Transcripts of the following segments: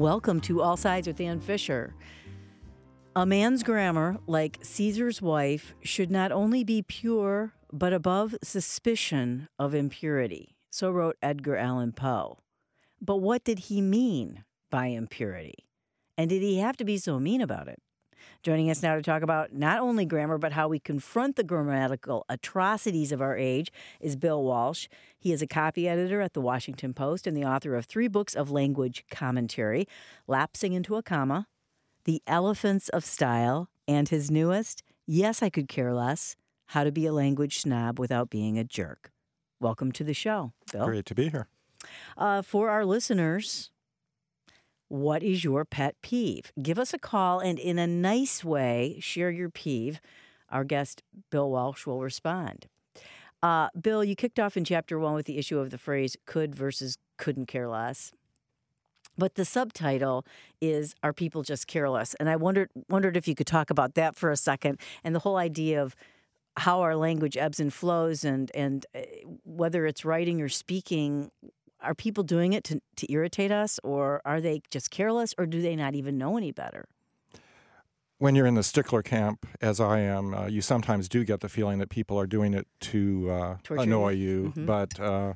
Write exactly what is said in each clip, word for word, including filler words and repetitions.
Welcome to All Sides with Ann Fisher. A man's grammar, like Caesar's wife, should not only be pure, but above suspicion of impurity. So wrote Edgar Allan Poe. But what did he mean by impurity? And did he have to be so mean about it? Joining us now to talk about not only grammar, but how we confront the grammatical atrocities of our age is Bill Walsh. He is a copy editor at the Washington Post and the author of three books of language commentary, Lapsing into a Comma, The Elephants of Style, and his newest, Yes, I Could Care Less, How to Be a Language Snob Without Being a Jerk. Welcome to the show, Bill. Great to be here. Uh, for our listeners, what is your pet peeve? Give us a call and in a nice way, share your peeve. Our guest, Bill Walsh, will respond. Uh, Bill, you kicked off in chapter one with the issue of the phrase could versus couldn't care less. But the subtitle is Are People Just Careless? And I wondered wondered if you could talk about that for a second and the whole idea of how our language ebbs and flows and, and uh, whether it's writing or speaking. Are people doing it to, to irritate us, or are they just careless, or do they not even know any better? When you're in the stickler camp, as I am, uh, you sometimes do get the feeling that people are doing it to uh, annoy you. Mm-hmm. But uh,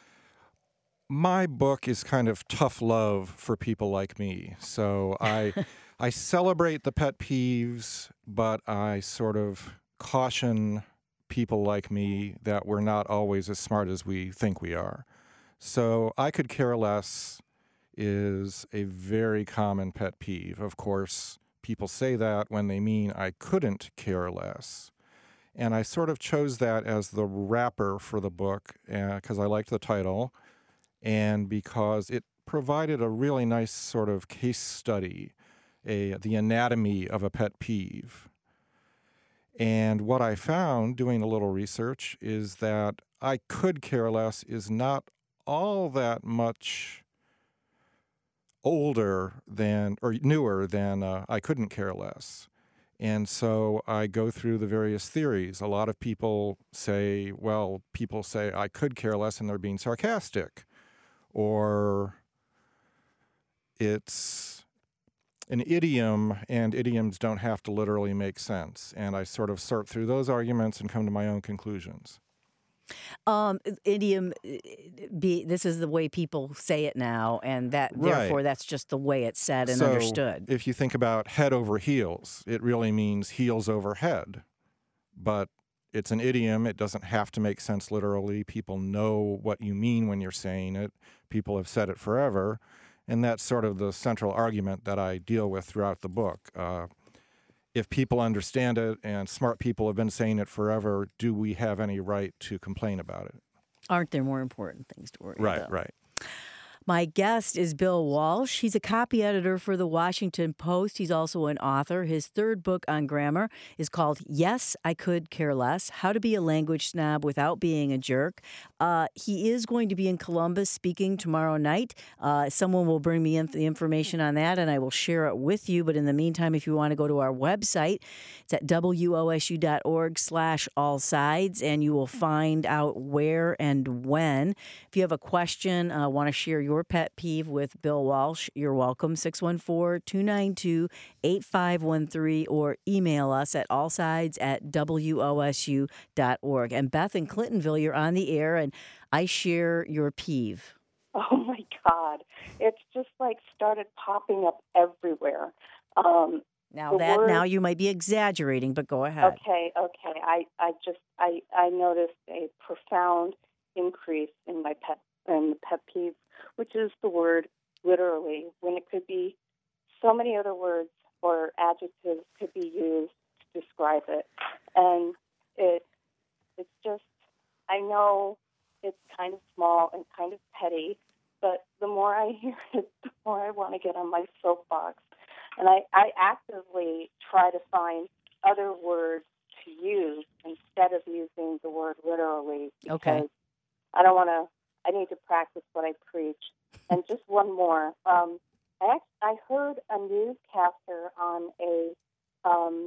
my book is kind of tough love for people like me. So I, I celebrate the pet peeves, but I sort of caution people like me that we're not always as smart as we think we are. So I could care less is a very common pet peeve. Of course, people say that when they mean I couldn't care less. And I sort of chose that as the wrapper for the book because uh, I liked the title and because it provided a really nice sort of case study, a the anatomy of a pet peeve. And what I found doing a little research is that I could care less is not all that much older than or newer than uh, I couldn't care less. And so I go through the various theories. A lot of people say, well, people say I could care less and they're being sarcastic. Or it's an idiom and idioms don't have to literally make sense. And I sort of sort through those arguments and come to my own conclusions. Um, idiom, be this is the way people say it now, and that Right. therefore that's just the way it's said and so understood. If you think about head over heels, it really means heels over head. But it's an idiom. It doesn't have to make sense literally. People know what you mean when you're saying it. People have said it forever. And that's sort of the central argument that I deal with throughout the book. Uh, If people understand it and smart people have been saying it forever, do we have any right to complain about it? Aren't there more important things to worry Right, about? right. My guest is Bill Walsh. He's a copy editor for the Washington Post. He's also an author. His third book on grammar is called Yes, I Could Care Less, How to Be a Language Snob Without Being a Jerk. Uh, he is going to be in Columbus speaking tomorrow night. Uh, someone will bring me in the information on that, and I will share it with you. But in the meantime, if you want to go to our website, it's at wosu.org slash all sides, and you will find out where and when. If you have a question, uh, want to share your Your pet peeve with Bill Walsh, you're welcome. six one four, two nine two, eight five one three or email us at allsides at W O S U dot org. And Beth in Clintonville, you're on the air, and I share your peeve. Oh, my God. It's just like started popping up everywhere. Um, now, that word, now you might be exaggerating, but go ahead. Okay, okay. I, I just, I, I noticed a profound increase in my pet, in the pet peeve, which is the word literally, when it could be so many other words or adjectives could be used to describe it. And it it's just, I know it's kind of small and kind of petty, but the more I hear it, the more I want to get on my soapbox. And I, I actively try to find other words to use instead of using the word literally. Because okay. I don't want to, I need to practice what I preach. And just one more. Um, I, I heard a newscaster on a, um,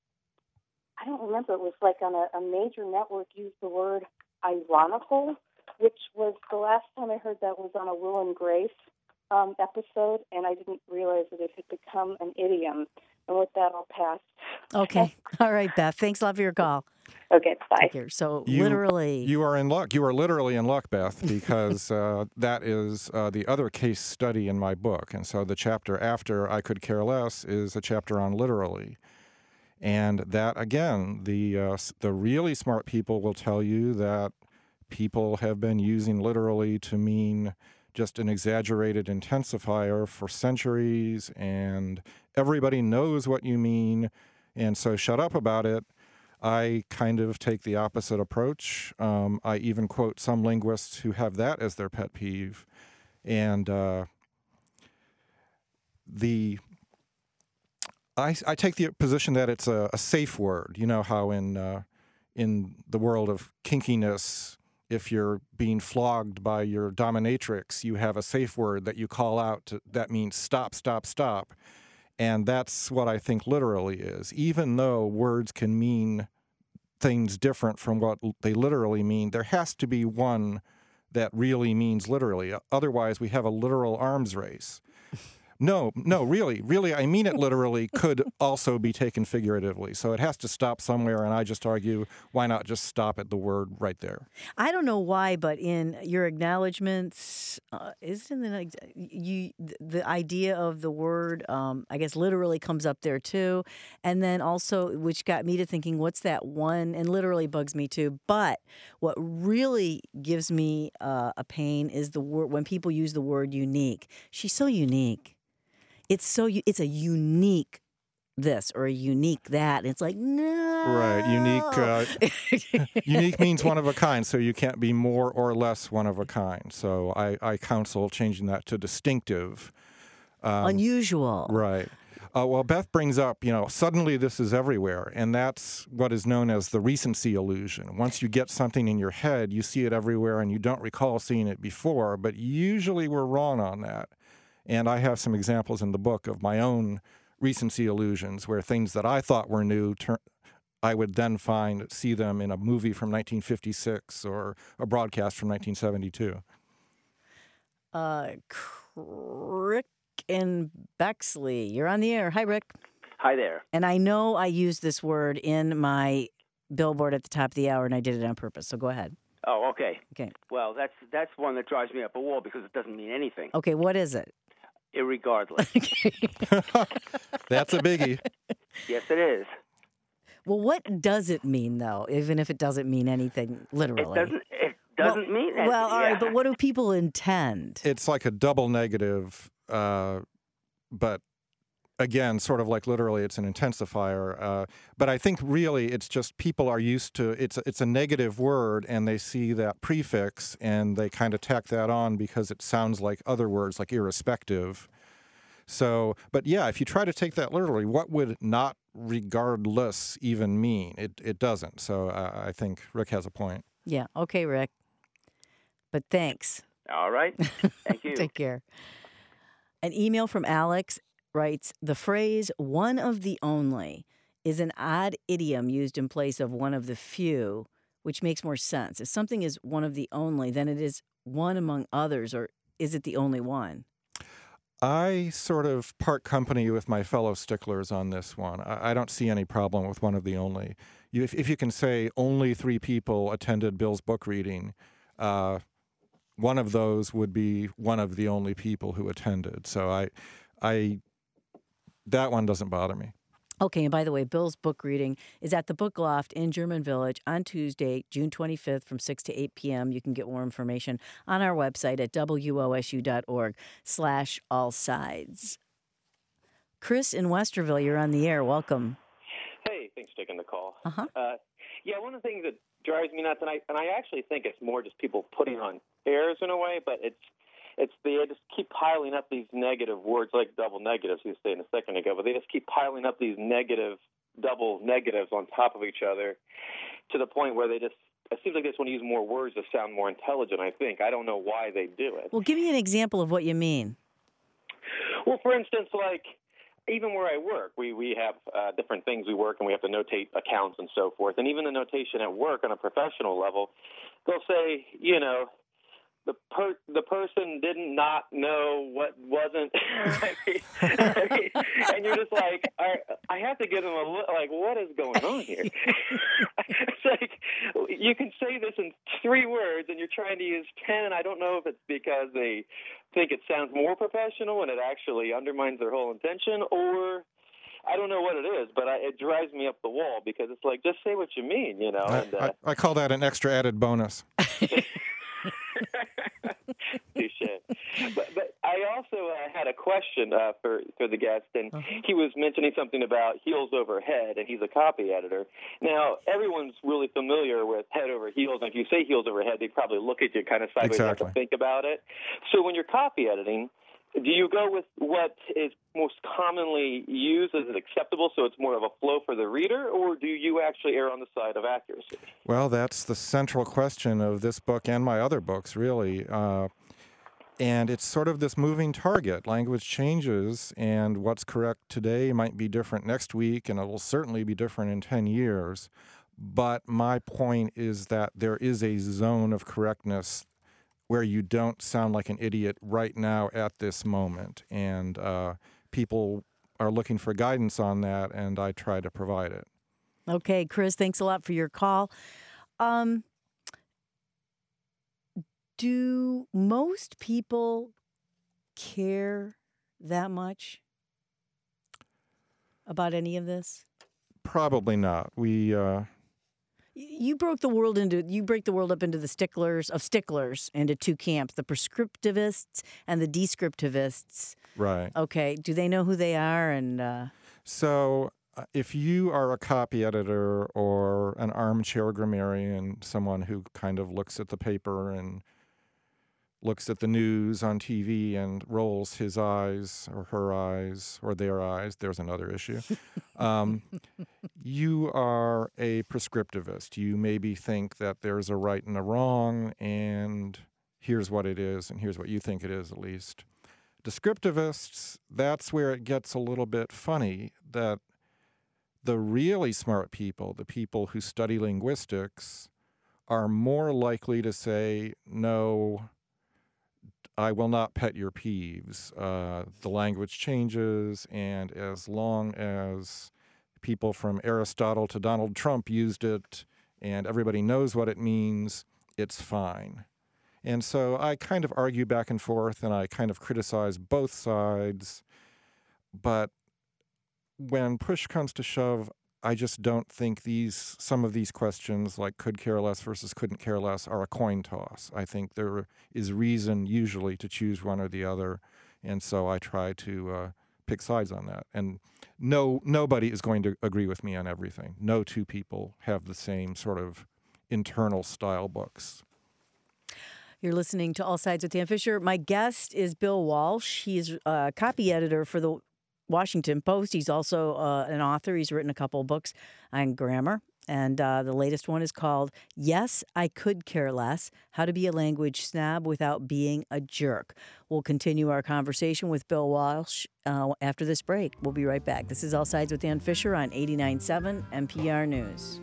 I don't remember, it was like on a, a major network use the word ironical, which was the last time I heard that was on a Will and Grace um, episode, and I didn't realize that it had become an idiom. And with that, I'll pass. Okay. All right, Beth. Thanks a lot for your call. Okay, bye. Take care. So You- literally, You are in luck. You are literally in luck, Beth, because uh, that is uh, the other case study in my book. And so the chapter after I Could Care Less is a chapter on literally. And that, again, the uh, s- the really smart people will tell you that people have been using literally to mean just an exaggerated intensifier for centuries, and everybody knows what you mean, and so shut up about it. I kind of take the opposite approach. Um, I even quote some linguists who have that as their pet peeve. And uh, the I, I take the position that it's a, a safe word. You know how in uh, in the world of kinkiness, if you're being flogged by your dominatrix, you have a safe word that you call out to, that means stop, stop, stop. And that's what I think literally is. Even though words can mean things different from what they literally mean, there has to be one that really means literally. Otherwise, we have a literal arms race. No, no, really, really, I mean it literally could also be taken figuratively. So it has to stop somewhere, and I just argue, why not just stop at the word right there? I don't know why, but in your acknowledgments, uh, isn't it you the, the idea of the word? Um, I guess literally comes up there too, and then also, which got me to thinking, what's that one? And literally bugs me too. But what really gives me uh, a pain is the word when people use the word unique. She's so unique. It's so u- it's a unique this or a unique that. And it's like no, Right, unique. Uh, unique means one of a kind, so you can't be more or less one of a kind. So I, I counsel changing that to distinctive. Um, unusual. Right. Uh, well, Beth brings up, you know, suddenly this is everywhere, and that's what is known as the recency illusion. Once you get something in your head, you see it everywhere, and you don't recall seeing it before, but usually we're wrong on that. And I have some examples in the book of my own recency illusions where things that I thought were new, tur- I would then find, see them in a movie from nineteen fifty-six or a broadcast from nineteen seventy-two. Uh, Rick in Bexley, you're on the air. Hi, Rick. Hi there. And I know I used this word in my billboard at the top of the hour, and I did it on purpose. So go ahead. Oh, okay. Okay. Well, that's that's one that drives me up a wall because it doesn't mean anything. Okay, what is it? Irregardless. That's a biggie. Yes, it is. Well, what does it mean, though, even if it doesn't mean anything literally? It doesn't. It doesn't well, mean anything. Well, all right, yeah. but what do people intend? It's like a double negative, uh, but again, sort of like literally it's an intensifier. Uh, but I think really it's just people are used to, it's, it's a negative word and they see that prefix and they kind of tack that on because it sounds like other words like irrespective. So, but yeah, if you try to take that literally, what would not regardless even mean? It, it doesn't. So uh, I think Rick has a point. Yeah, okay, Rick. But thanks. All right. Thank you. Take care. An email from Alex writes, the phrase one of the only is an odd idiom used in place of one of the few, which makes more sense. If something is one of the only, then it is one among others, or is it the only one? I sort of part company with my fellow sticklers on this one. I, I don't see any problem with one of the only. You, if, if you can say only three people attended Bill's book reading, uh, one of those would be one of the only people who attended. So I, I, that one doesn't bother me. Okay, and by the way, Bill's book reading is at the Book Loft in German Village on Tuesday, June twenty-fifth from six to eight p.m. You can get more information on our website at W O S U dot org slash all sides. Chris in Westerville, you're on the air. Welcome. Hey, thanks for taking the call. Uh-huh. Uh, yeah, one of the things that drives me nuts, and I and I actually think it's more just people putting on airs in a way, but it's it's they just keep piling up these negative words like double negatives, you were saying a second ago, but they just keep piling up these negative, double negatives on top of each other to the point where they just, it seems like they just want to use more words to sound more intelligent, I think. I don't know why they do it. Well, give me an example of what you mean. Well, for instance, like, even where I work, we, we have uh, different things we work, and we have to notate accounts and so forth. And even the notation at work on a professional level, they'll say, you know, the per the person didn't not know what wasn't, I mean, I mean, and you're just like, I, I have to give them a look, like, what is going on here? It's like, you can say this in three words, and you're trying to use ten. I don't know if it's because they think it sounds more professional and it actually undermines their whole intention, or I don't know what it is, but I, it drives me up the wall because it's like, just say what you mean, you know. I, and, uh, I, I call that an extra added bonus. Touché. But, but I also uh, had a question uh, for for the guest, and uh-huh. he was mentioning something about heels over head, and he's a copy editor. Now, everyone's really familiar with head over heels, and if you say heels over head, they probably look at you kind of sideways and have to think about it. So when you're copy editing, do you go with what is most commonly used as acceptable, so it's more of a flow for the reader, or do you actually err on the side of accuracy? Well, that's the central question of this book and my other books, really. Uh, and it's sort of this moving target. Language changes, and what's correct today might be different next week, and it will certainly be different in ten years. But my point is that there is a zone of correctness where you don't sound like an idiot right now at this moment. And uh, people are looking for guidance on that, and I try to provide it. Okay, Chris, thanks a lot for your call. Um, do most people care that much about any of this? Probably not. We... Uh, You broke the world into you break the world up into the sticklers of sticklers into two camps: the prescriptivists and the descriptivists. Right. Okay. Do they know who they are? And uh... so, uh, if you are a copy editor or an armchair grammarian, someone who kind of looks at the paper and looks at the news on T V and rolls his eyes or her eyes or their eyes, there's another issue. Um, you are a prescriptivist. You maybe think that there's a right and a wrong, and here's what it is, and here's what you think it is, at least. Descriptivists, that's where it gets a little bit funny, that the really smart people, the people who study linguistics, are more likely to say, no, I will not pet your peeves. Uh, the language changes, and as long as people from Aristotle to Donald Trump used it and everybody knows what it means, it's fine. And so I kind of argue back and forth, and I kind of criticize both sides. But when push comes to shove, I just don't think these some of these questions, like could care less versus couldn't care less, are a coin toss. I think there is reason usually to choose one or the other, and so I try to uh, pick sides on that. And no, nobody is going to agree with me on everything. No two people have the same sort of internal style books. You're listening to All Sides with Dan Fisher. My guest is Bill Walsh. He's a copy editor for the Washington Post. He's also uh, an author. He's written a couple of books on grammar. And uh, the latest one is called Yes, I Could Care Less, How to Be a Language Snob Without Being a Jerk. We'll continue our conversation with Bill Walsh uh, after this break. We'll be right back. This is All Sides with Dan Fisher on eighty-nine point seven N P R News.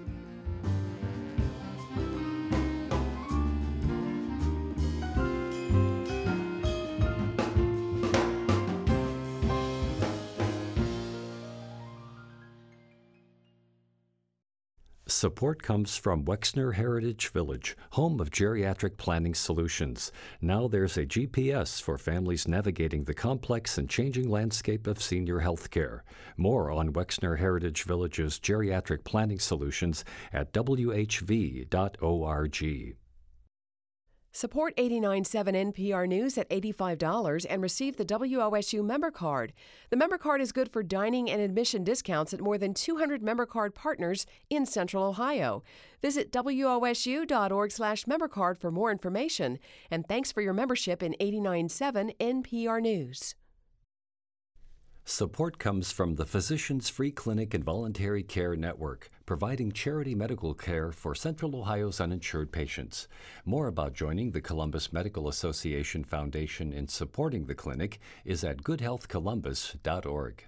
Support comes from Wexner Heritage Village, home of geriatric planning solutions. Now there's a G P S for families navigating the complex and changing landscape of senior health care. More on Wexner Heritage Village's geriatric planning solutions at w h v dot org. Support eighty-nine point seven N P R News at eighty-five dollars and receive the W O S U member card. The member card is good for dining and admission discounts at more than two hundred member card partners in Central Ohio. Visit w o s u dot org slash member card for more information. And thanks for your membership in eighty-nine point seven N P R News. Support comes from the Physicians Free Clinic and Voluntary Care Network, providing charity medical care for Central Ohio's uninsured patients. More about joining the Columbus Medical Association Foundation in supporting the clinic is at good health columbus dot org.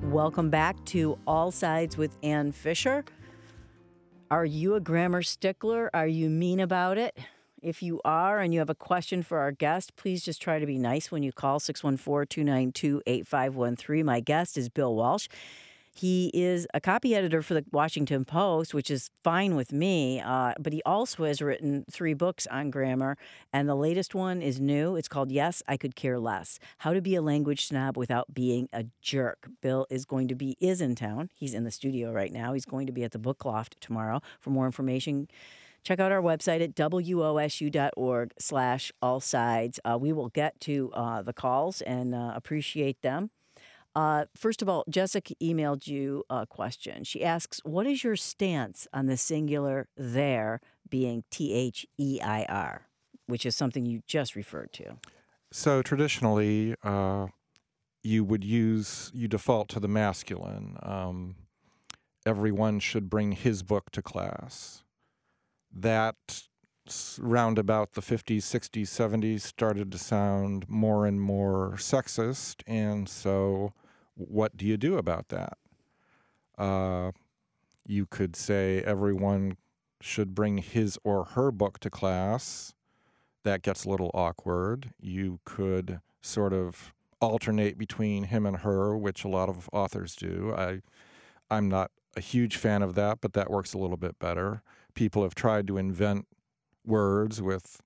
Welcome back to All Sides with Ann Fisher. Are you a grammar stickler? Are you mean about it? If you are and you have a question for our guest, please just try to be nice when you call six one four, two nine two, eight five one three. My guest is Bill Walsh. He is a copy editor for the Washington Post, which is fine with me, uh, but he also has written three books on grammar, and the latest one is new. It's called Yes, I Could Care Less, How to Be a Language Snob Without Being a Jerk. Bill is going to be, is in town. He's in the studio right now. He's going to be at the Book Loft tomorrow. For more information, check out our website at wosu.org slash all sides. Uh, we will get to uh, the calls and uh, appreciate them. Uh, first of all, Jessica emailed you a question. She asks, what is your stance on the singular there being T H E I R, which is something you just referred to? So traditionally, uh, you would use, you default to the masculine. Um, everyone should bring his book to class. That round about the fifties, sixties, seventies started to sound more and more sexist, and so what do you do about that? Uh, you could say everyone should bring his or her book to class. That gets a little awkward. You could sort of alternate between him and her, which a lot of authors do. I, I'm not a huge fan of that, but that works a little bit better. People have tried to invent words with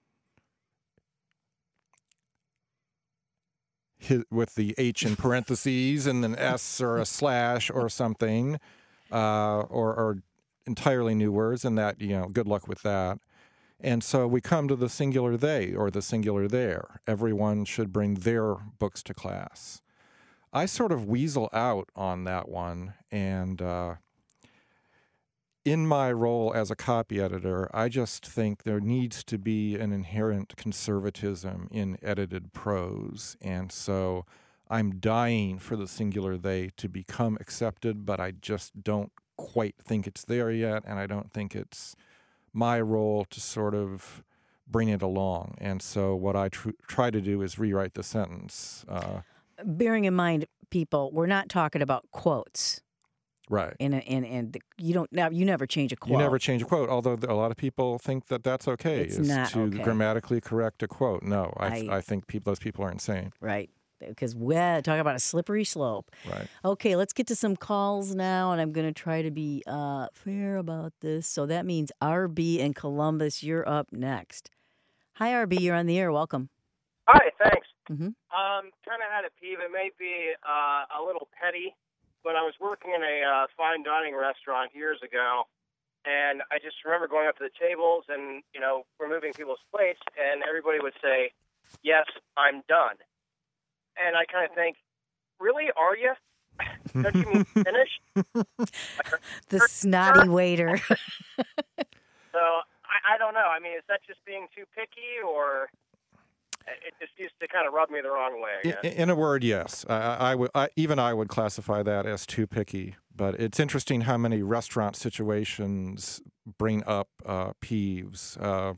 his, with the H in parentheses and an S or a slash or something, uh, or, or entirely new words, and that, you know, good luck with that. And so we come to the singular they or the singular there. Everyone should bring their books to class. I sort of weasel out on that one, and uh, in my role as a copy editor, I just think there needs to be an inherent conservatism in edited prose. And so I'm dying for the singular they to become accepted, but I just don't quite think it's there yet, and I don't think it's my role to sort of bring it along. And so what I tr- try to do is rewrite the sentence. Uh, Bearing in mind, people, we're not talking about quotes. Right. And and and you don't now you never change a quote. You never change a quote, although a lot of people think that that's okay. It's is not to okay. grammatically correct a quote. No, I I, I think people, those people are insane. Right. Because we're talking about a slippery slope. Right. Okay, let's get to some calls now, and I'm going to try to be uh, fair about this. So that means R B in Columbus, you're up next. Hi, R B, you're on the air. Welcome. Hi, thanks. Mm-hmm. Um, kind of had a peeve. It may be uh, a little petty, but I was working in a uh, fine dining restaurant years ago, and I just remember going up to the tables and, you know, removing people's plates, and everybody would say, "Yes, I'm done." And I kind of think, really, are you? Don't you mean finished? The snotty waiter. So I, I don't know. I mean, is that just being too picky, or it just used to kind of rub me the wrong way, I guess. In, in a word, yes. I, I would, I, even I would classify that as too picky. But it's interesting how many restaurant situations bring up uh, peeves. Uh,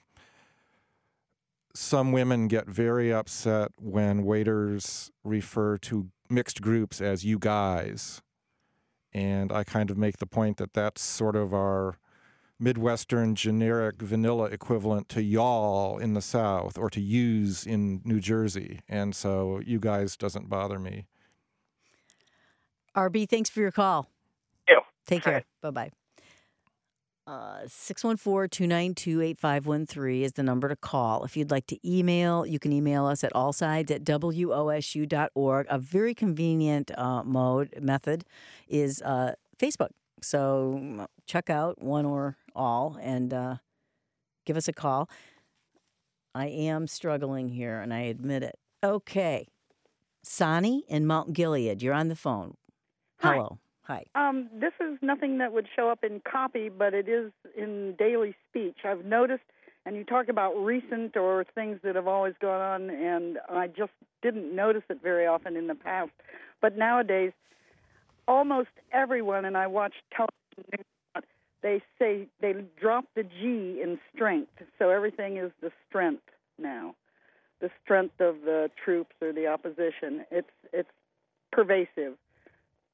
some women get very upset when waiters refer to mixed groups as "you guys." And I kind of make the point that that's sort of our Midwestern generic vanilla equivalent to y'all in the South or to yous in New Jersey. And so "you guys" doesn't bother me. R B, thanks for your call. Ew. Take care. Bye-bye. Uh, six one four, two nine two, eight five one three is the number to call. If you'd like to email, you can email us at allsides at w o s u dot org. A very convenient uh, mode, method is uh, Facebook. So check out one or all and uh, give us a call. I am struggling here, and I admit it. Okay. Sonny in Mount Gilead, you're on the phone. Hello. Hi. Um, this is nothing that would show up in copy, but it is in daily speech. I've noticed, and you talk about recent or things that have always gone on, and I just didn't notice it very often in the past. But nowadays, almost everyone, and I watch television news, they say they drop the G in strength, so everything is the strength now, the strength of the troops or the opposition. It's it's pervasive.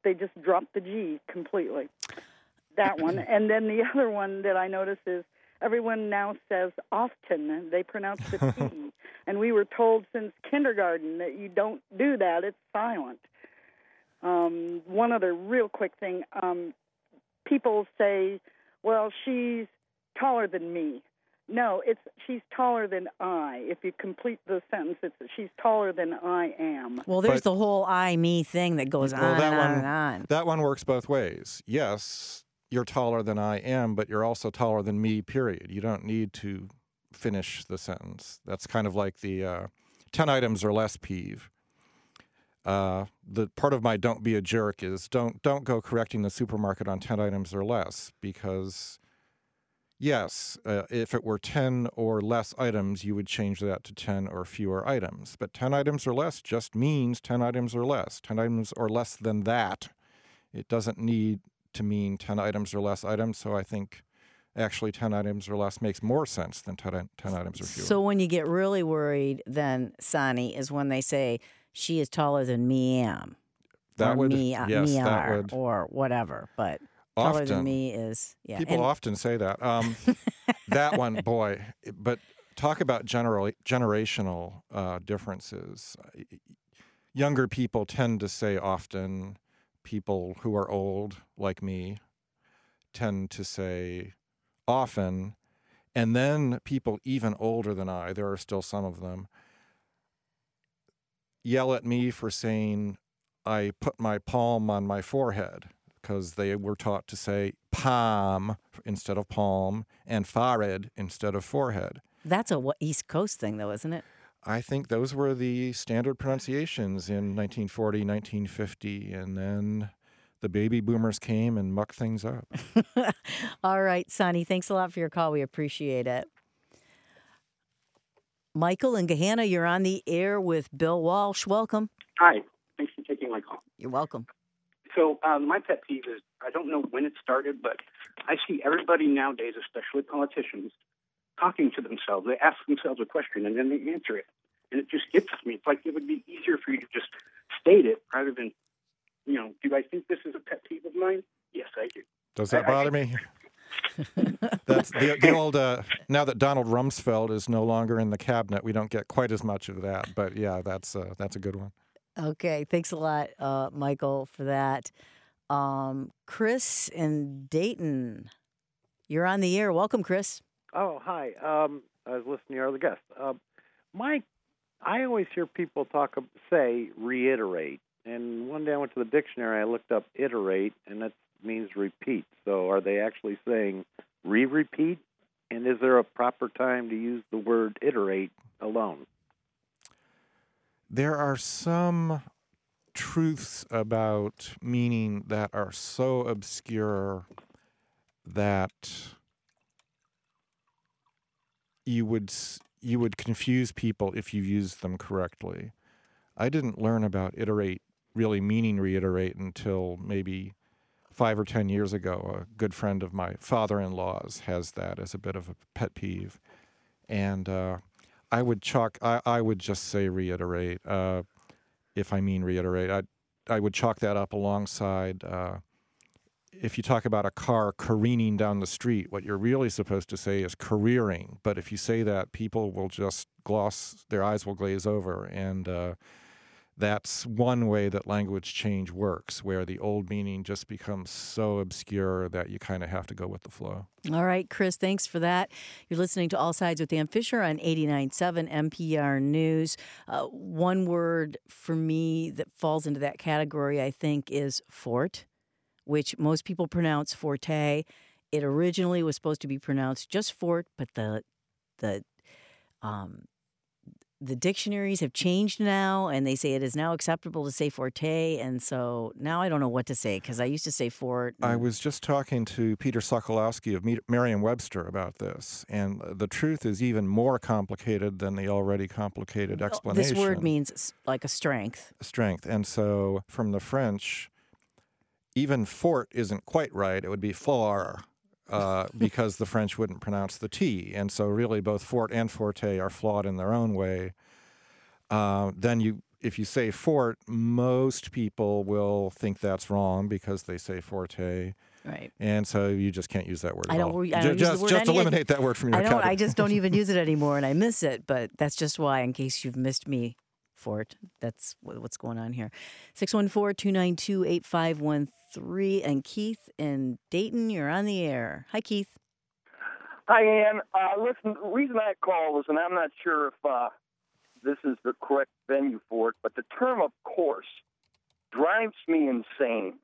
they just dropped the G completely. That one. And then the other one that I notice is everyone now says often. They pronounce the T. And we were told since kindergarten that you don't do that. It's silent. Um, one other real quick thing. Um, people say, well, she's taller than me. No, it's she's taller than I. If you complete the sentence, it's she's taller than I am. Well, there's But- the whole I, me thing that goes Well, on that and on one- and on. That one works both ways. Yes, you're taller than I am, but you're also taller than me, period. You don't need to finish the sentence. That's kind of like the uh, ten items or less peeve. Uh, the part of my don't be a jerk is don't don't go correcting the supermarket on ten items or less, because yes, uh, if it were ten or less items, you would change that to ten or fewer items. But ten items or less just means ten items or less. ten items or less than that. It doesn't need to mean ten items or less items. So I think actually ten items or less makes more sense than ten, ten items or fewer. So when you get really worried, then, Sonny, is when they say, she is taller than me am. that or would, me, uh, yes, me that are, would. or whatever. But taller Often. than me is, yeah. People And- often say that. Um, that one, boy. But talk about general, generational uh, differences. Younger people tend to say often. People who are old, like me, tend to say often. And then people even older than I, there are still some of them, yell at me for saying I put my palm on my forehead, because they were taught to say palm instead of palm and forehead instead of forehead. That's a wa- East Coast thing, though, isn't it? I think those were the standard pronunciations in nineteen forty, nineteen fifty, and then the baby boomers came and mucked things up. All right, Sonny, thanks a lot for your call. We appreciate it. Michael and Gahanna, you're on the air with Bill Walsh. Welcome. Hi. Thanks for taking my call. You're welcome. So um, my pet peeve is, I don't know when it started, but I see everybody nowadays, especially politicians, talking to themselves. They ask themselves a question and then they answer it. And it just gets me. It's like it would be easier for you to just state it rather than, you know, do I think this is a pet peeve of mine? Yes, I do. Does that I- I- bother me? That's the, the old, uh, now that Donald Rumsfeld is no longer in the cabinet, we don't get quite as much of that. But yeah, that's, uh, that's a good one. Okay, thanks a lot, uh, Michael, for that. Um, Chris in Dayton, you're on the air. Welcome, Chris. Oh, hi. Um, I was listening to your other guest. Um, my, I always hear people talk ab- say reiterate, and one day I went to the dictionary. I looked up iterate, and that means repeat. So, are they actually saying re-repeat? And is there a proper time to use the word iterate alone? There are some truths about meaning that are so obscure that you would s- you would confuse people if you used them correctly. I didn't learn about iterate really meaning reiterate until maybe five or ten years ago. A good friend of my father-in-law's has that as a bit of a pet peeve, and uh, I would chalk. I, I would just say reiterate. Uh, if I mean reiterate, I I would chalk that up alongside. Uh, if you talk about a car careening down the street, what you're really supposed to say is careering. But if you say that, people will just gloss. Their eyes will glaze over, and uh, that's one way that language change works, where the old meaning just becomes so obscure that you kind of have to go with the flow. All right, Chris, thanks for that. You're listening to All Sides with Dan Fisher on eighty-nine point seven N P R News. Uh, one word for me that falls into that category, I think, is fort, which most people pronounce forte. It originally was supposed to be pronounced just fort, but the the um, the dictionaries have changed now, and they say it is now acceptable to say forte, and so now I don't know what to say, because I used to say fort. I and- was just talking to Peter Sokolowski of Me- Merriam-Webster about this, and the truth is even more complicated than the already complicated explanation. This word means s- like a strength. Strength. And so from the French, even fort isn't quite right. It would be fort, uh, because the French wouldn't pronounce the T. And so really both fort and forte are flawed in their own way. Uh, then you if you say fort, most people will think that's wrong because they say forte. Right. And so you just can't use that word at I don't, all. I don't Ju- use just the word just any- eliminate that word from your I don't. I vocabulary. just don't even use it anymore, and I miss it. But that's just why, in case you've missed me, Fort. That's wh- what's going on here. six one four, two nine two, eight five one three. And Keith in Dayton, you're on the air. Hi, Keith. Hi, Ann. Uh, listen, the reason I called was, and I'm not sure if uh, this is the correct venue for it, but the term "of course" drives me insane.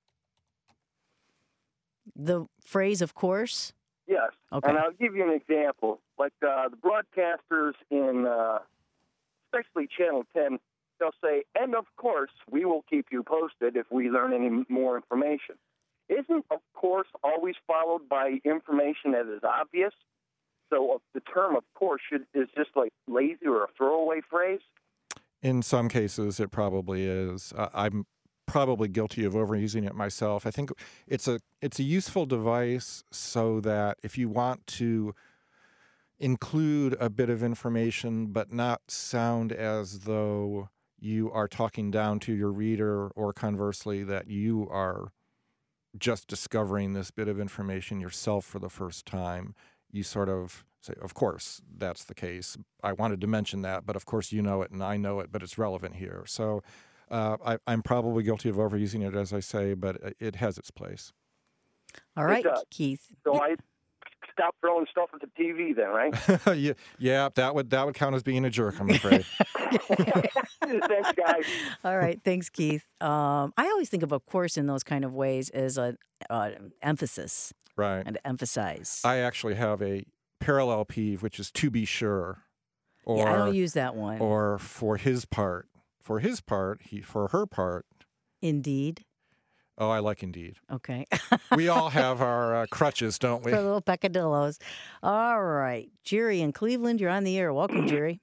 The phrase, of course. Yes. Okay. And I'll give you an example. Like uh, the broadcasters in, uh, especially Channel ten, they'll say, "And of course, we will keep you posted if we learn any more information." Isn't "of course" always followed by information that is obvious? So uh, the term "of course" should is just like lazy or a throwaway phrase. In some cases, it probably is. Uh, I'm probably guilty of overusing it myself. I think it's a it's a useful device so that if you want to include a bit of information but not sound as though you are talking down to your reader, or conversely that you are just discovering this bit of information yourself for the first time, you sort of say, of course, that's the case. I wanted to mention that, but of course you know it and I know it, but it's relevant here. So uh, I, I'm probably guilty of overusing it, as I say, but it has its place. All right, It does. Keith. So I stop throwing stuff at the T V then, right? yeah, yeah, that would that would count as being a jerk, I'm afraid. Thanks, guys. All right. Thanks, Keith. Um, I always think of "of course" in those kind of ways as an uh, emphasis. Right. And emphasize. I actually have a parallel peeve, which is "to be sure." Or, yeah, I don't use that one. Or "for his part." For his part, he for her part. Indeed. Oh, I like "indeed." Okay. We all have our uh, crutches, don't we? For little peccadillos. All right. Jerry in Cleveland, you're on the air. Welcome, Jerry.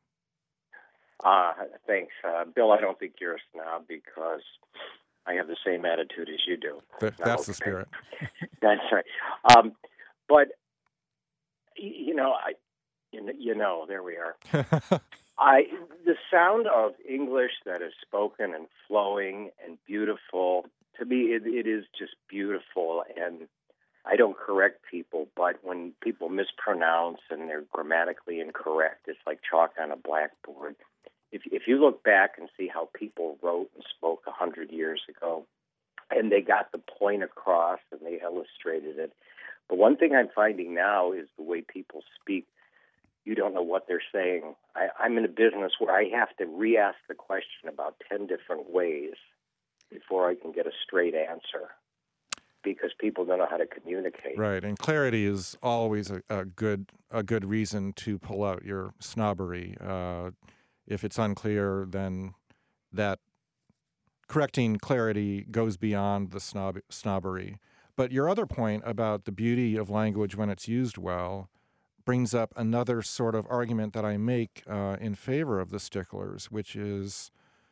Uh, thanks. Uh, Bill, I don't think you're a snob because I have the same attitude as you do. Th- No, that's the okay. spirit. That's right. Um, but, y- you know, I, you know, you know, there we are. I the sound of English that is spoken and flowing and beautiful, to me, it, it is just beautiful. And I don't correct people, but when people mispronounce and they're grammatically incorrect, it's like chalk on a blackboard. If, if you look back and see how people wrote and spoke a hundred years ago, and they got the point across and they illustrated it. But one thing I'm finding now is the way people speak. You don't know what they're saying. I, I'm in a business where I have to re-ask the question about ten different ways before I can get a straight answer, because people don't know how to communicate. Right, and clarity is always a, a good a good reason to pull out your snobbery. Uh, if it's unclear, then that correcting clarity goes beyond the snob snobbery. But your other point about the beauty of language when it's used well brings up another sort of argument that I make uh, in favor of the sticklers, which is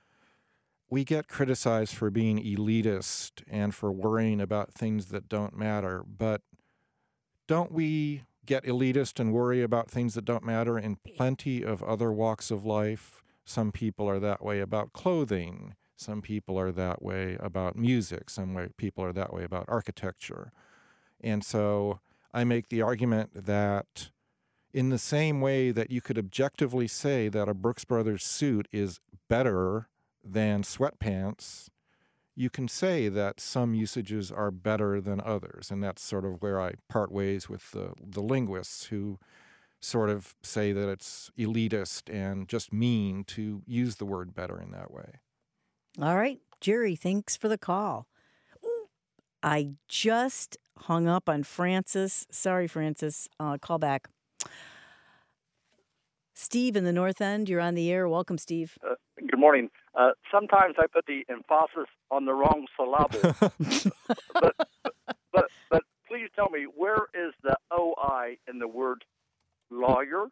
we get criticized for being elitist and for worrying about things that don't matter. But don't we get elitist and worry about things that don't matter in plenty of other walks of life? Some people are that way about clothing. Some people are that way about music. Some way, people are that way about architecture. And so I make the argument that in the same way that you could objectively say that a Brooks Brothers suit is better than sweatpants, you can say that some usages are better than others. And that's sort of where I part ways with the, the linguists who sort of say that it's elitist and just mean to use the word better in that way. All right, Jerry, thanks for the call. Ooh, I just hung up on Francis. Sorry, Francis. Uh, call back. Steve in the North End, you're on the air. Welcome, Steve. Uh, good morning. Uh, sometimes I put the emphasis on the wrong syllable. but, but but please tell me, where is the O I in the word lawyer?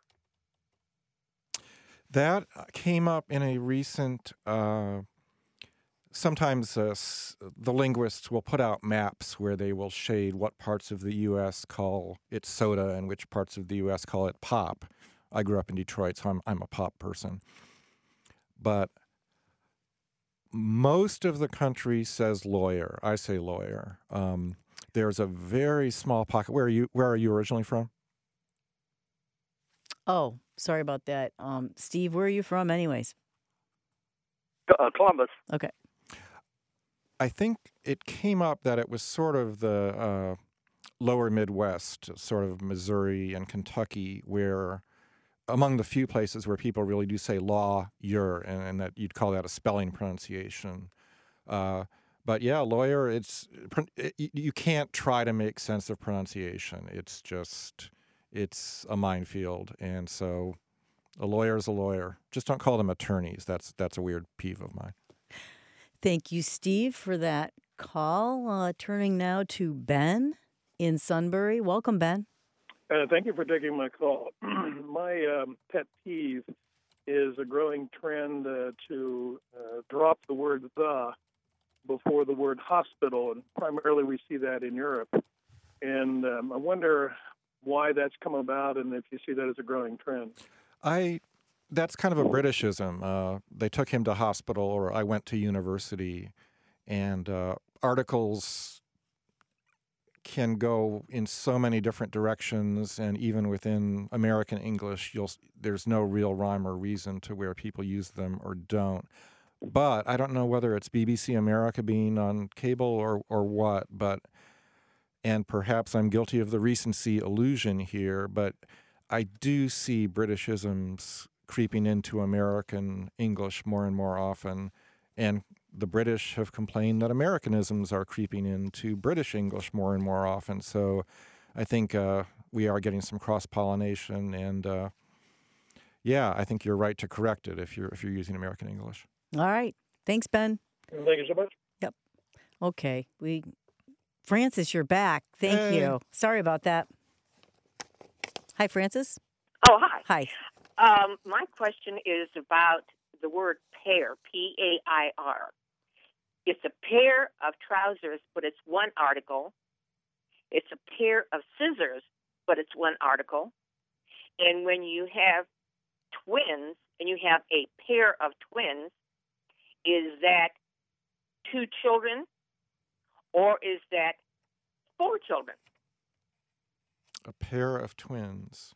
That came up in a recent, uh, sometimes uh, the linguists will put out maps where they will shade what parts of the U S call it soda and which parts of the U S call it pop. I grew up in Detroit, so I'm, I'm a pop person. But most of the country says lawyer. I say lawyer. Um, there's a very small pocket. Where are you? Where are you originally from? Oh, sorry about that. Um, Steve, where are you from anyways? Uh, Columbus. Okay. I think it came up that it was sort of the uh, lower Midwest, sort of Missouri and Kentucky, where among the few places where people really do say law-yer, and, and that you'd call that a spelling pronunciation. Uh, but yeah, lawyer, it's it, you can't try to make sense of pronunciation. It's just, it's a minefield. And so a lawyer is a lawyer. Just don't call them attorneys. That's, that's a weird peeve of mine. Thank you, Steve, for that call. Uh, turning now to Ben in Sunbury. Welcome, Ben. Uh, thank you for taking my call. my um, pet peeve is a growing trend uh, to uh, drop the word the before the word hospital, and primarily we see that in Europe. And um, I wonder why that's come about and if you see that as a growing trend. I That's kind of a Britishism. Uh, they took him to hospital, or I went to university, and uh, articles can go in so many different directions, and even within American English, you'll there's no real rhyme or reason to where people use them or don't. But I don't know whether it's B B C America being on cable or, or what, but, and perhaps I'm guilty of the recency illusion here, but I do see Britishisms creeping into American English more and more often, and the British have complained that Americanisms are creeping into British English more and more often. So I think uh, we are getting some cross-pollination, and uh, yeah, I think you're right to correct it if you're if you're using American English. All right. Thanks, Ben. Thank you so much. Yep. Okay. We, Francis, you're back. Thank Hey. you. Sorry about that. Hi, Francis. Oh, hi. Hi. Um, my question is about the word pair, P A I R. It's a pair of trousers, but it's one article. It's a pair of scissors, but it's one article. And when you have twins, and you have a pair of twins, is that two children, or is that four children? A pair of twins.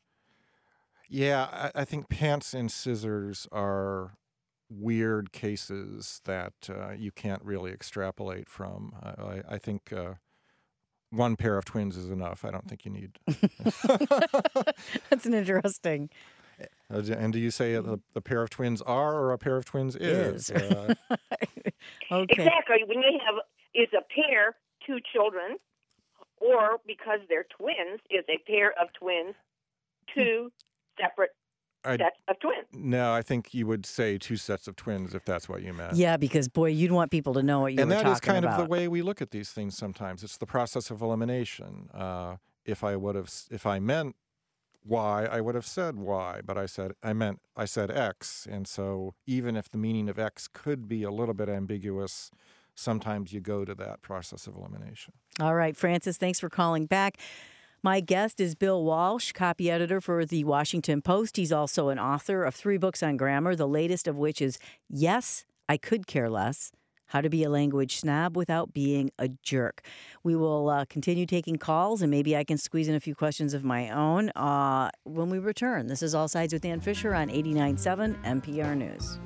Yeah, I, I think pants and scissors are weird cases that uh, you can't really extrapolate from. I, I, I think uh, one pair of twins is enough. I don't think you need. That's an interesting. Uh, and do you say a, a pair of twins are or a pair of twins is? Is. Uh, Okay. Exactly. When you have is a pair two children, or because they're twins, is a pair of twins two separate I, sets of twins. no, I think you would say two sets of twins if that's what you meant. Yeah, because, boy, you'd want people to know what you and were that talking is kind about. of the way we look at these things sometimes. It's the process of elimination. Uh, if I would have, if I meant Y, I would have said Y, but I said I meant I said X, and so even if the meaning of X could be a little bit ambiguous, sometimes you go to that process of elimination. All right, Francis, thanks for calling back. My guest is Bill Walsh, copy editor for the Washington Post. He's also an author of three books on grammar, the latest of which is Yes, I Could Care Less, How to Be a Language Snob Without Being a Jerk. We will uh, continue taking calls, and maybe I can squeeze in a few questions of my own uh, when we return. This is All Sides with Ann Fisher on eighty-nine point seven N P R News.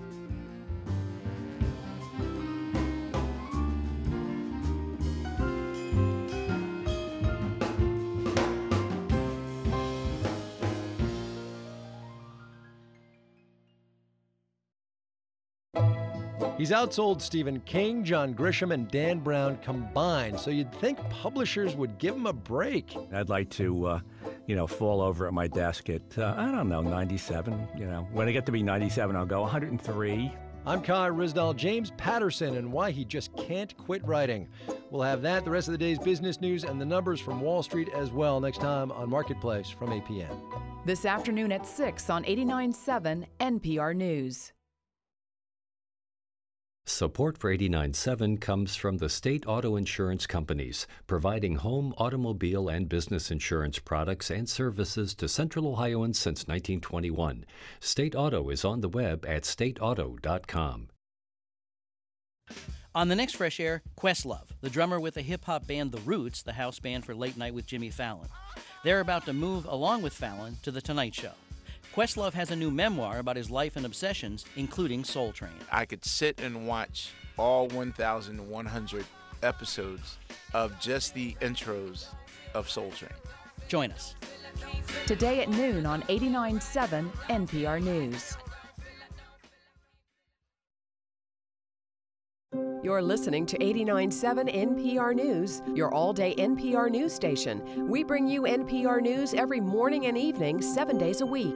He's outsold Stephen King, John Grisham, and Dan Brown combined, so you'd think publishers would give him a break. I'd like to, uh, you know, fall over at my desk at, uh, I don't know, ninety-seven. You know, when I get to be ninety-seven, I'll go one hundred three. I'm Kai Risdal, James Patterson, and why he just can't quit writing. We'll have that, the rest of the day's business news, and the numbers from Wall Street as well next time on Marketplace from A P N. This afternoon at six on eighty-nine point seven N P R News. Support for eighty-nine point seven comes from the state auto insurance companies, providing home, automobile, and business insurance products and services to Central Ohioans since nineteen twenty-one. State Auto is on the web at state auto dot com. On the next Fresh Air, Questlove, the drummer with the hip-hop band The Roots, the house band for Late Night with Jimmy Fallon. They're about to move, along with Fallon, to The Tonight Show. Questlove has a new memoir about his life and obsessions, including Soul Train. I could sit and watch all one thousand one hundred episodes of just the intros of Soul Train. Join us. Today at noon on eighty-nine point seven N P R News. You're listening to eighty-nine point seven N P R News, your all-day N P R news station. We bring you N P R News every morning and evening, seven days a week.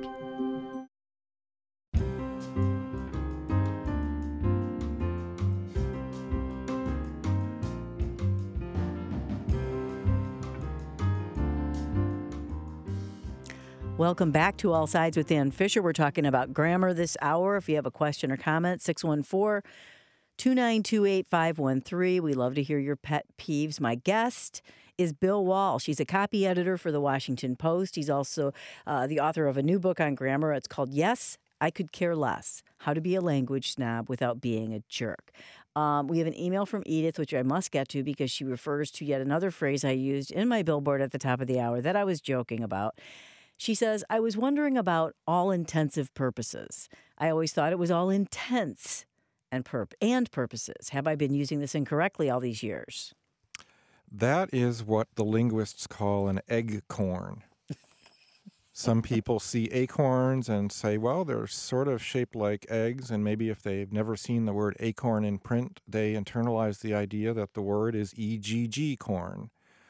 Welcome back to All Sides with Dan Fisher. We're talking about grammar this hour. If you have a question or comment, six one four, two nine two, eight five one three. We love to hear your pet peeves. My guest is Bill Walsh. He's a copy editor for the Washington Post. He's also uh, the author of a new book on grammar. It's called Yes, I Could Care Less, How to Be a Language Snob Without Being a Jerk. Um, we have an email from Edith, which I must get to because she refers to yet another phrase I used in my billboard at the top of the hour that I was joking about. She says, I was wondering about all-intensive purposes. I always thought it was all intents and, perp- and purposes. Have I been using this incorrectly all these years? That is what the linguists call an eggcorn. Some people see acorns and say, well, they're sort of shaped like eggs, and maybe if they've never seen the word acorn in print, they internalize the idea that the word is E G G corn.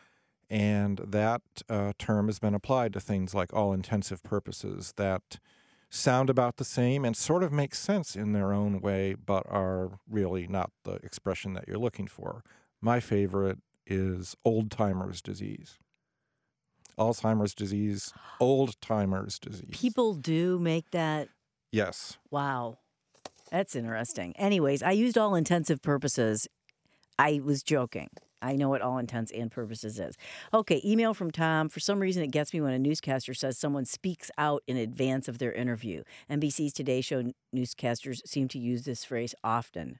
And that uh, term has been applied to things like all-intensive purposes that sound about the same and sort of make sense in their own way, but are really not the expression that you're looking for. My favorite is old-timer's disease. Alzheimer's disease, old-timer's disease. People do make that. Yes. Wow. That's interesting. Anyways, I used all intensive purposes. I was joking. I know what all intents and purposes is. Okay, email from Tom. For some reason, it gets me when a newscaster says someone speaks out in advance of their interview. N B C's Today Show newscasters seem to use this phrase often.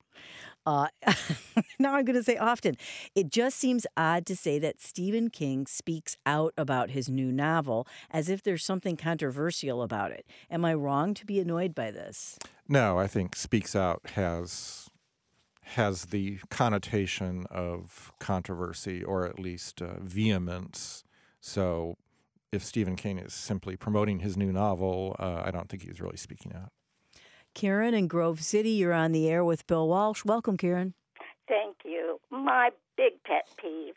Uh, now I'm going to say often. It just seems odd to say that Stephen King speaks out about his new novel as if there's something controversial about it. Am I wrong to be annoyed by this? No, I think speaks out has... has the connotation of controversy or at least uh, vehemence. So if Stephen King is simply promoting his new novel, uh, I don't think he's really speaking out. Karen in Grove City, you're on the air with Bill Walsh. Welcome, Karen. Thank you. My big pet peeve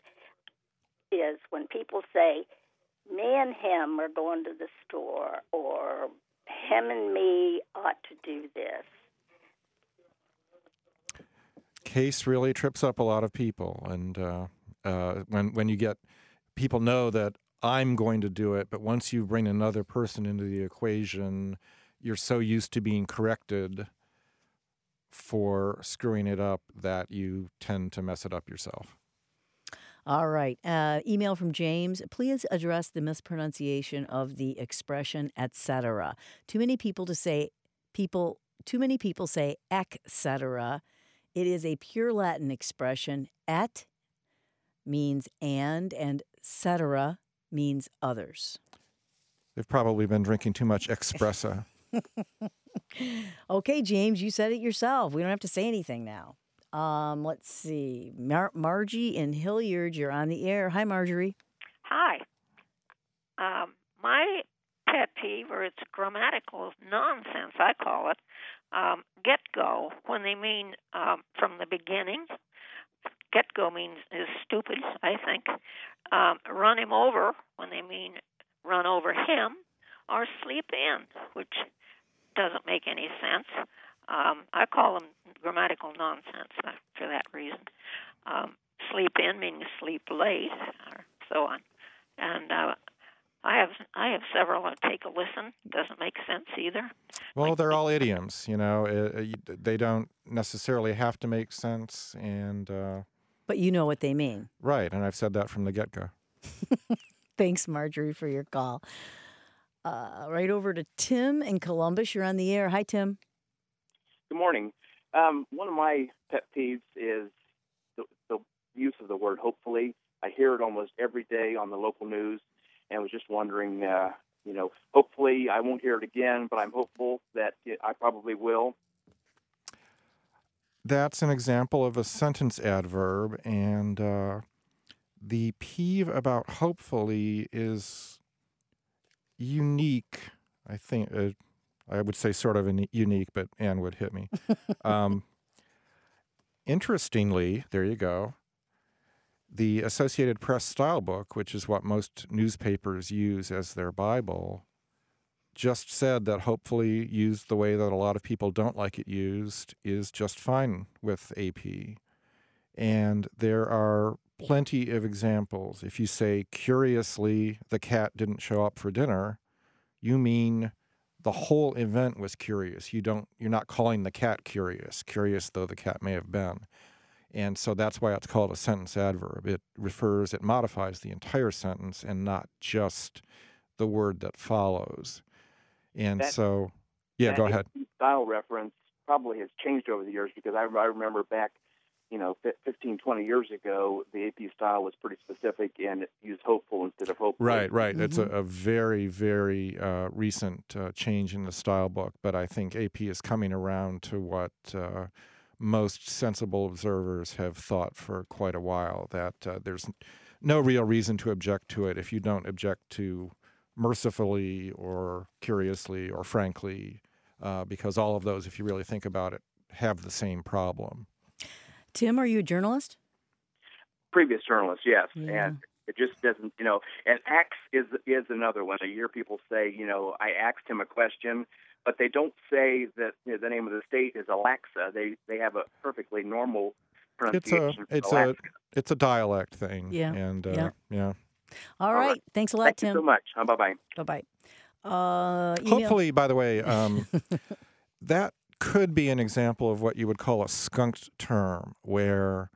is when people say, me and him are going to the store, or him and me ought to do this. Case really trips up a lot of people, and uh, uh, when when you get people know that I'm going to do it, but once you bring another person into the equation, you're so used to being corrected for screwing it up that you tend to mess it up yourself. All right. Uh, email from James. Please address the mispronunciation of the expression et cetera. Too many people to say people. Too many people say et cetera. It is a pure Latin expression. Et means and, and cetera means others. They've probably been drinking too much espresso. Okay, James, you said it yourself. We don't have to say anything now. Um, let's see. Mar- Margie in Hilliard, you're on the air. Hi, Marjorie. Hi. Um, my pet peeve, or it's grammatical nonsense, I call it, um, get-go, when they mean um, from the beginning. Get-go means is stupid, I think. Um, run him over, when they mean run over him, or sleep in, which doesn't make any sense. Um, I call them grammatical nonsense for that reason. Um, sleep in meaning sleep late, or so on. And uh, I have I have several. Uh, take a listen. Doesn't make sense either. Well, they're all idioms, you know. It, it, they don't necessarily have to make sense, and uh, but you know what they mean, right? And I've said that from the get-go. Thanks, Marjorie, for your call. Uh, right over to Tim in Columbus. You're on the air. Hi, Tim. Good morning. Um, one of my pet peeves is the, the use of the word hopefully. I hear it almost every day on the local news, and was just wondering, uh, you know, hopefully I won't hear it again, but I'm hopeful that it, I probably will. That's an example of a sentence adverb, and uh, the peeve about hopefully is unique. I think uh, I would say sort of an unique, but Ann would hit me. um, interestingly, there you go. The Associated Press style book, which is what most newspapers use as their Bible, just said that hopefully used the way that a lot of people don't like it used is just fine with A P. And there are plenty of examples. If you say, curiously, the cat didn't show up for dinner, you mean the whole event was curious. You don't, you're not calling the cat curious, curious though the cat may have been. And so that's why it's called a sentence adverb. It refers, it modifies the entire sentence and not just the word that follows. And That- so, yeah, that go ahead. Style reference probably has changed over the years, because I, I remember back, you know, fifteen, twenty years ago, the A P style was pretty specific, and it used hopeful instead of hopeful. Right, right. It's a, a very, very uh, recent uh, change in the style book, but I think A P is coming around to what uh, most sensible observers have thought for quite a while, that uh, there's no real reason to object to it if you don't object to mercifully or curiously or frankly, uh, because all of those, if you really think about it, have the same problem. Tim, are you a journalist? Previous journalist, yes. Yeah. And it just doesn't, you know, and ax is is another one. I hear people say, you know, I asked him a question, but they don't say that, you know, the name of the state is Alexa. They they have a perfectly normal It's a pronunciation. it's for a Alaska. it's a dialect thing. Yeah, And uh, yeah. yeah. All right. Thanks a lot, Thank Tim. you so much. Uh, bye-bye. Bye-bye. Uh, email- Hopefully, by the way, um, that could be an example of what you would call a skunked term, where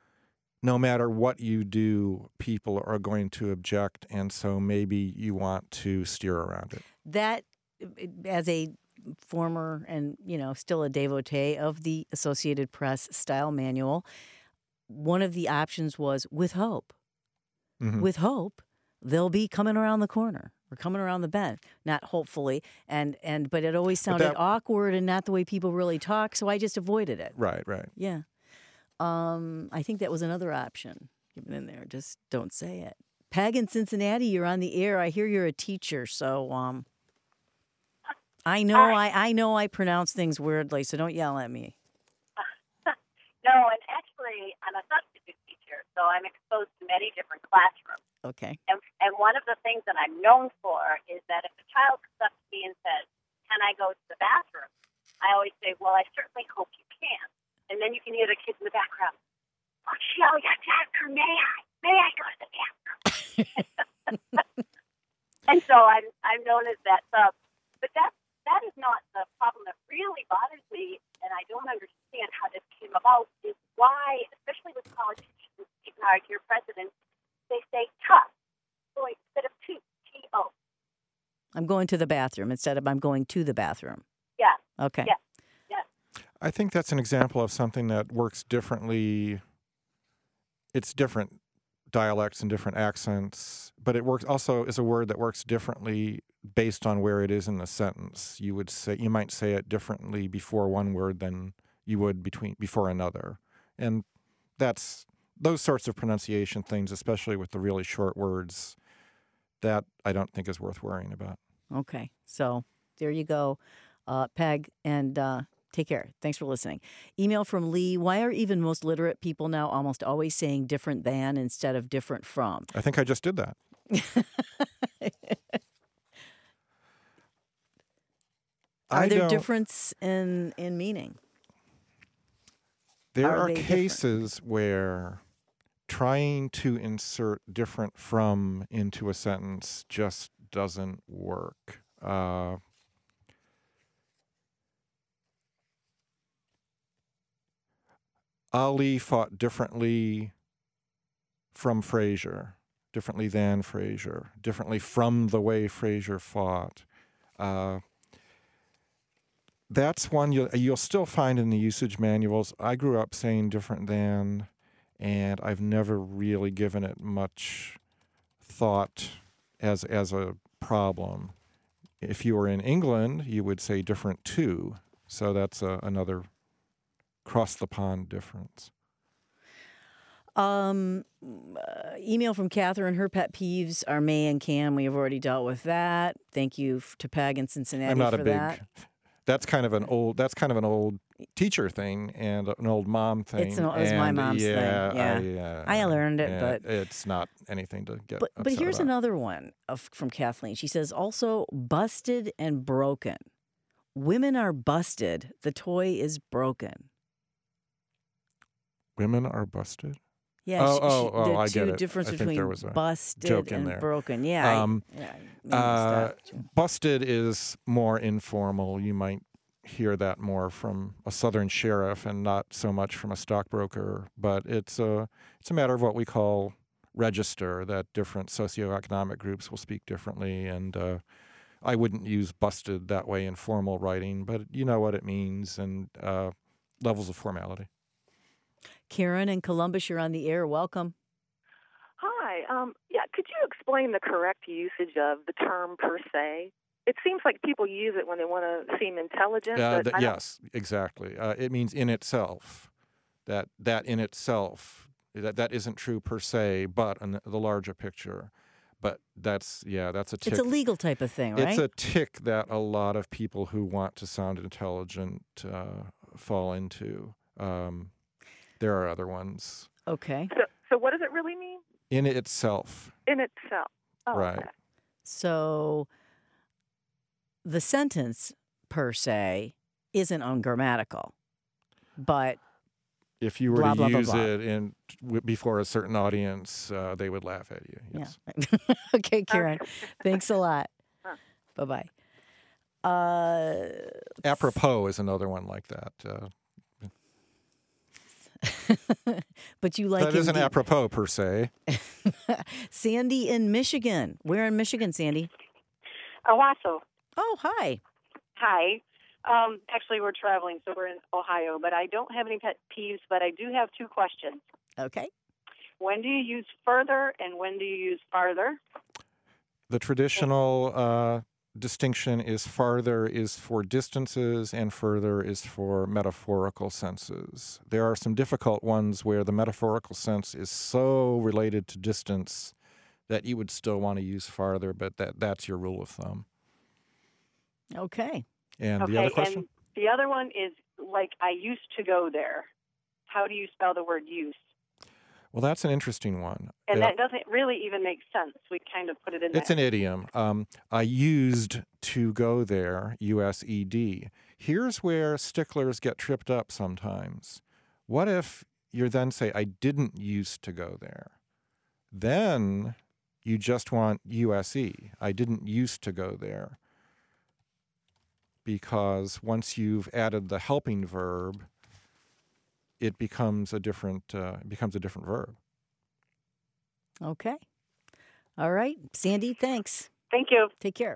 no matter what you do, people are going to object, and so maybe you want to steer around it. That, as a former and, you know, still a devotee of the Associated Press style manual, one of the options was with hope. Mhm. With hope, they'll be coming around the corner or coming around the bend. Not hopefully, and and but it always But sounded that- awkward and not the way people really talk, so I just avoided it. Right, right. Yeah. Um, I think that was another option given in there. Just don't say it. Peg in Cincinnati, you're on the air. I hear you're a teacher, so um, I know I, I know I pronounce things weirdly, so don't yell at me. No, and actually, I'm a substitute teacher, so I'm exposed to many different classrooms. Okay. And, and one of the things that I'm known for is that if a child comes up to me and says, "Can I go to the bathroom?" I always say, "Well, I certainly hope you can." And then you can hear the kids in the background, "Oh, she always has to ask her, may I? May I go to the bathroom?" And so I'm I'm known as that sub. But that that is not the problem that really bothers me, and I don't understand how this came about, is why, especially with politicians, Steve Hart, your president, they say tough, so instead of to, T O. I'm going to the bathroom instead of I'm going to the bathroom. Yeah. Okay. Yeah. Yes. I think that's an example of something that works differently. It's different dialects and different accents, but it works also is a word that works differently based on where it is in the sentence. You would say you might say it differently before one word than you would between before another. And that's those sorts of pronunciation things, especially with the really short words, that I don't think is worth worrying about. Okay. So there you go, uh, Peg, and uh, take care. Thanks for listening. Email from Lee. Why are even most literate people now almost always saying different than instead of different from? I think I just did that. Are I there don't- difference in, in meaning? There Are are they different? cases where trying to insert different from into a sentence just doesn't work. Uh, Ali fought differently from Frazier, differently than Frazier, differently from the way Frazier fought. Uh, that's one you'll, you'll still find in the usage manuals. I grew up saying different than, and I've never really given it much thought as as a problem. If you were in England, you would say different to. So that's a, another cross the pond difference. Um, uh, email from Catherine. Her pet peeves are may and can. We have already dealt with that. Thank you f- to Peg in Cincinnati I'm not for a big. that. That's kind of an old. That's kind of an old teacher thing and an old mom thing. It's an, it was my and mom's yeah, thing. Yeah, I, uh, I learned it, yeah, but it's not anything to get. But but upset here's about. another one of, from Kathleen. She says also busted and broken. Women are busted. The toy is broken. Women are busted. Yeah. Oh, she, oh, she, oh! the I two get it. difference I think between there was a busted joke in and there. broken. Yeah. Um, I, yeah uh, uh, busted is more informal. You might hear that more from a Southern sheriff and not so much from a stockbroker. But it's a it's a matter of what we call register. That different socioeconomic groups will speak differently, and uh, I wouldn't use busted that way in formal writing. But you know what it means, and uh, levels of formality. Karen in Columbus, you're on the air. Welcome. Hi. Um, yeah, could you explain the correct usage of the term per se? It seems like people use it when they want to seem intelligent. Uh, but th- I don't- yes, exactly. Uh, it means in itself. That that in itself that that isn't true per se, but in the larger picture. But that's yeah, that's a tick. It's a legal type of thing, right? It's a tick that a lot of people who want to sound intelligent uh, fall into. Um, there are other ones. Okay. So, so what does it really mean? In itself. In itself. Oh, right. okay. So the sentence per se isn't ungrammatical, but if you were blah, to blah, blah, use blah. it in w- before a certain audience, uh, they would laugh at you. Yes. Yeah. Okay, Karen. Thanks a lot. Bye bye. Uh, Apropos is another one like that. Uh, but you like that isn't Indeed. apropos per se. Sandy in Michigan. Where in Michigan, Sandy? Owasso. Oh, hi. Hi. Um, actually, we're traveling, so we're in Ohio, but I don't have any pet peeves, but I do have two questions. Okay. When do you use further and when do you use farther? The traditional uh, distinction is farther is for distances and further is for metaphorical senses. There are some difficult ones where the metaphorical sense is so related to distance that you would still want to use farther, but that, that's your rule of thumb. Okay. And okay, the other question? and the other one is like, I used to go there. How do you spell the word use? Well, that's an interesting one. And Uh, that doesn't really even make sense. We kind of put it in It's there. an idiom. Um, I used to go there, U S E D. Here's where sticklers get tripped up sometimes. What if you then say, I didn't used to go there? Then you just want U S E. I didn't used to go there. Because once you've added the helping verb, it becomes a different uh, it becomes a different verb. Okay. All right. Sandy, thanks. Thank you. Take care.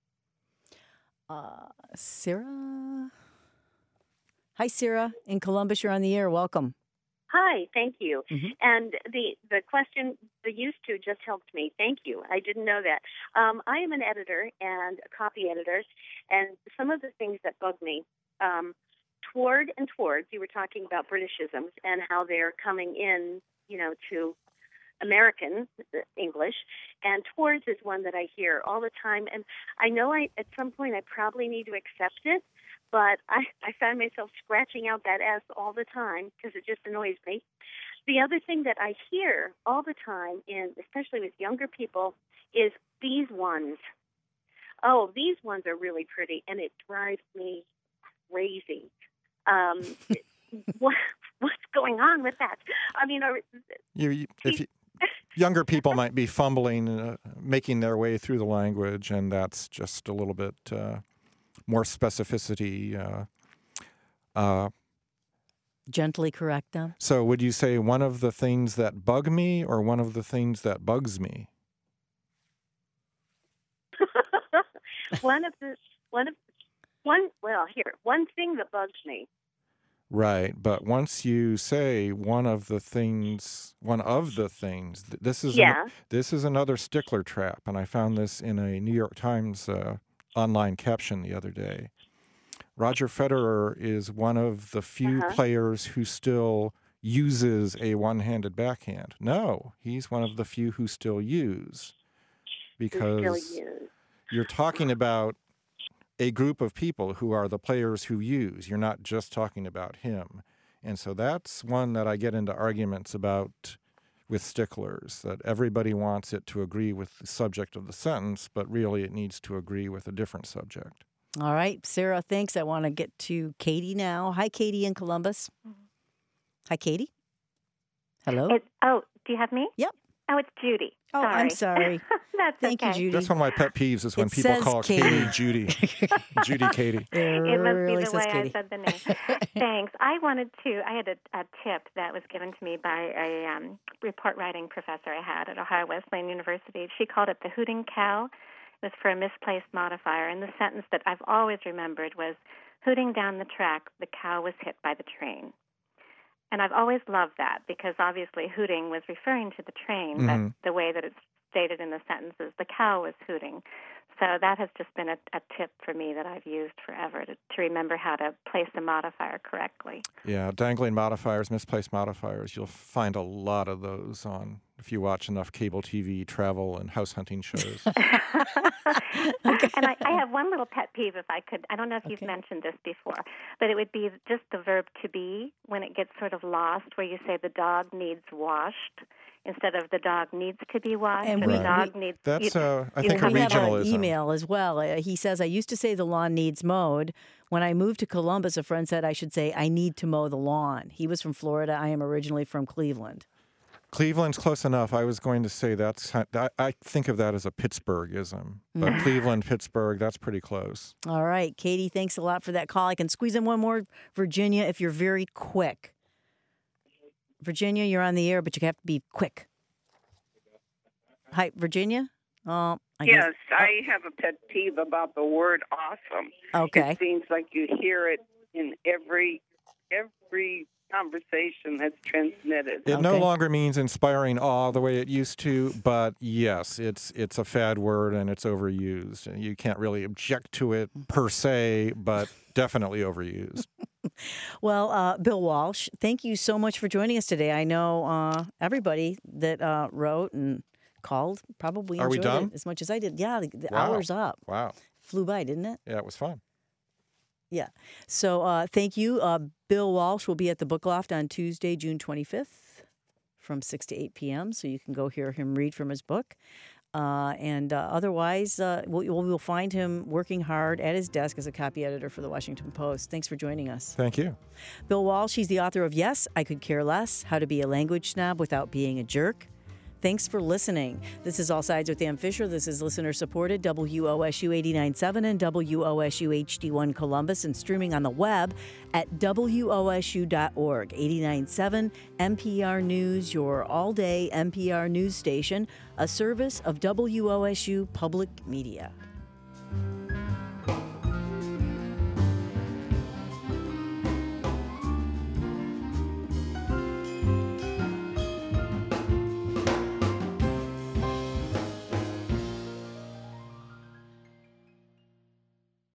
Uh, Sarah? Hi, Sarah. In Columbus, you're on the air. Welcome. Hi, thank you. Mm-hmm. And the the question, the used to, just helped me. Thank you. I didn't know that. Um, I am an editor and a copy editor, and some of the things that bug me, um, toward and towards, you were talking about Britishisms and how they're coming in, you know, to American English, and towards is one that I hear all the time. And I know I at some point I probably need to accept it, but I, I find myself scratching out that S all the time because it just annoys me. The other thing that I hear all the time, in especially with younger people, is these ones. Oh, these ones are really pretty, and it drives me crazy. Um, what what's going on with that? I mean, are, You, you, if you, younger people might be fumbling, uh, making their way through the language, and that's just a little bit uh, more specificity. Uh, uh, Gently correct them. so would you say one of the things that bug me or one of the things that bugs me? one of the one of one, well, here, one thing that bugs me. Right, but once you say one of the things, one of the things, th- this is Yeah. an, this is another stickler trap, and I found this in a New York Times uh, online caption the other day. Roger Federer is one of the few Uh-huh. players who still uses a one-handed backhand. No, he's one of the few who still use, because use. you're talking about a group of people who are the players who use. You're not just talking about him. And so that's one that I get into arguments about with sticklers, that everybody wants it to agree with the subject of the sentence, but really it needs to agree with a different subject. All right, Sarah, thanks. I want to get to Katie now. Hi, Katie in Columbus. Hi, Katie. Hello. It, oh, do you have me? Yep. Oh, it's Judy. Oh, Sorry. I'm sorry. That's Thank okay. you, Judy. That's one of my pet peeves is when It people says call Katie. Katie Judy. Judy Katie. It It must really be the says way Katie. I said the name. Thanks. I wanted to, I had a, a tip that was given to me by a um, report writing professor I had at Ohio Wesleyan University. She called it the hooting cow. It was for a misplaced modifier. And the sentence that I've always remembered was, hooting down the track, the cow was hit by the train. And I've always loved that because obviously hooting was referring to the train, Mhm. but the way that it's stated in the sentence is the cow was hooting. So that has just been a, a tip for me that I've used forever to, to remember how to place the modifier correctly. Yeah, dangling modifiers, misplaced modifiers. You'll find a lot of those on if you watch enough cable T V, travel, and house hunting shows. And I, I have one little pet peeve, if I could. I don't know if you've mentioned this before, but it would be just the verb to be when it gets sort of lost, where you say the dog needs washed instead of the dog needs to be washed, And or we- the dog we- needs. That's, you- uh, I you think, a come- We have an regionalism. email as well. Uh, he says, I used to say the lawn needs mowed. When I moved to Columbus, a friend said I should say I need to mow the lawn. He was from Florida. I am originally from Cleveland. Cleveland's close enough. I was going to say that's, I, I think of that as a Pittsburghism. But Mm. Cleveland, Pittsburgh, that's pretty close. All right, Katie, thanks a lot for that call. I can squeeze in one more, Virginia, if you're very quick. Virginia, you're on the air, but you have to be quick. Hi, Virginia? Oh, I yes, guess. I have a pet peeve about the word awesome. Okay. It seems like you hear it in every every conversation that's transmitted. It no longer means inspiring awe the way it used to, but yes, it's it's a fad word and it's overused. And you can't really object to it per se, but definitely overused. Well, uh, Bill Walsh, thank you so much for joining us today. I know uh, everybody that uh, wrote and called probably Are we enjoyed done? it as much as I did. Yeah, the, the Wow. hour's up. Wow. Flew by, didn't it? Yeah, it was fun. Yeah. So uh, thank you. Uh, Bill Walsh will be at the Book Loft on Tuesday, June twenty-fifth from six to eight p.m. So you can go hear him read from his book. Uh, and uh, otherwise, uh, we'll, we'll find him working hard at his desk as a copy editor for the Washington Post. Thanks for joining us. Thank you. Bill Walsh, he's the author of Yes, I Could Care Less, How to Be a Language Snob Without Being a Jerk. Thanks for listening. This is All Sides with Ann Fisher. This is listener-supported W O S U eighty-nine point seven and W O S U H D one Columbus and streaming on the web at W O S U dot org. eighty-nine point seven N P R News, your all-day N P R news station, a service of W O S U Public Media.